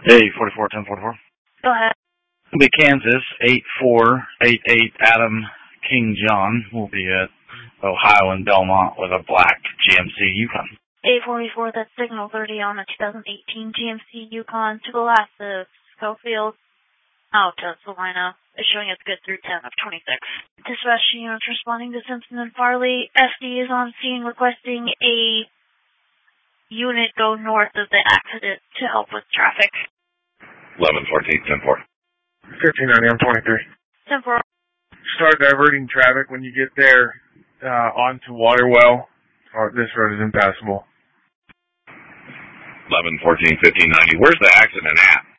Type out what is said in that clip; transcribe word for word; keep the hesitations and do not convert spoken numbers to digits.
Hey, forty-four ten forty-four. Go ahead. It'll be Kansas, eight four eight eight Adam King John. We'll be at Ohio and Belmont with a black G M C Yukon. eight forty-four, that's signal thirty on the two thousand eighteen G M C Yukon to the last of Schofield out of Salina. It's showing it's good through ten of twenty-six. Dispatch units responding to Simpson and Farley. S D is on scene requesting a unit go north of the accident to help with traffic. eleven fourteen ten four. fifteen ninety, I'm twenty-three. ten four. Start diverting traffic when you get there uh, onto Waterwell. Or this road is impassable. eleven fourteen fifteen ninety. Where's the accident at?